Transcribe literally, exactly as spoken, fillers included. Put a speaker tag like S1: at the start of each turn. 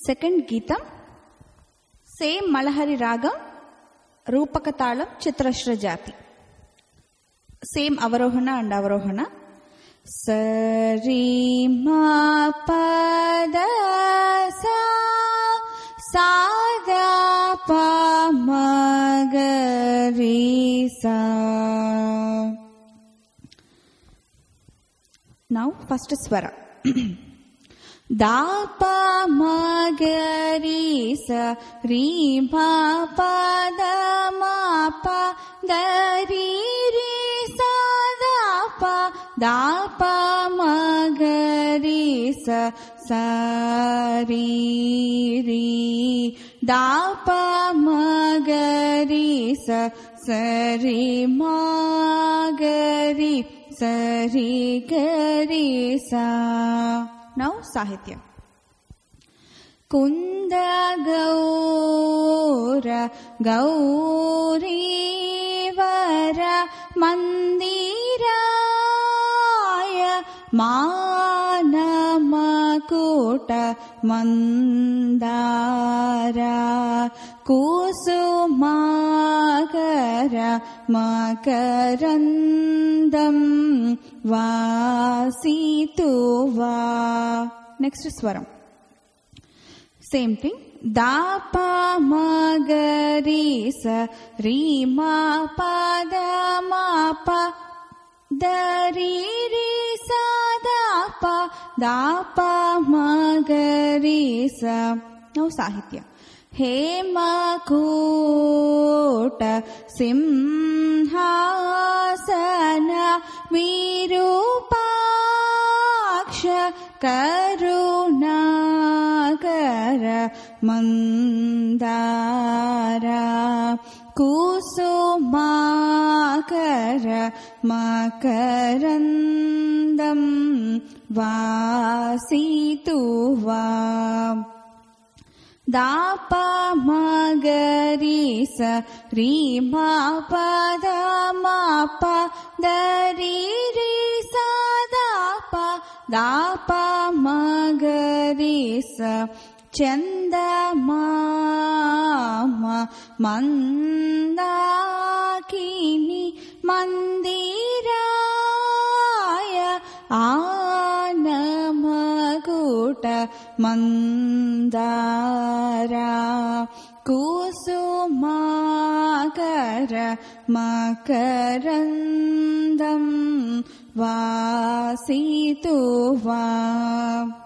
S1: Second గీతం same Malahari రాగం, రూపక తాళం, చిత్రశ్ర జాతి. సేమ్ అవరోహణ అండ్ అవరోహణ. సరి మా పద సా సాదా ప మగరి సా. నౌ ఫస్ట్ స్వర. దా ప మగరి స రి మా పద మా ప గరి రి సా దా ప దా ప మగరి స సా రి రి దా ప మగరి స సరి మగరి సరి గరి సా. నౌ సాహిత్యం. కుంద గౌర గౌరీ వర మందిరాయ మానమకుట మందార కుసుమాకర మకరందం వాసితువా. నెక్స్ట్ స్వరం. Same thing. దా ప మగరి స రి మా పద మా ప దరి రి సా దా ప దా ప మగరి స. నౌ సాహిత్య. హేమకూట సింహాసన విరూపాక్ష కరుణాకర మందార కుసుమాకర మకరందం వాసితువా. దా ప మగరి స రి మా పద మా ప దరి రి సా దా ప దా ప మగరి స. చందమామ మందాకిని మందిరాయ ఆనమకుట మందార కుసుమాకర మకరందం వాసితువా.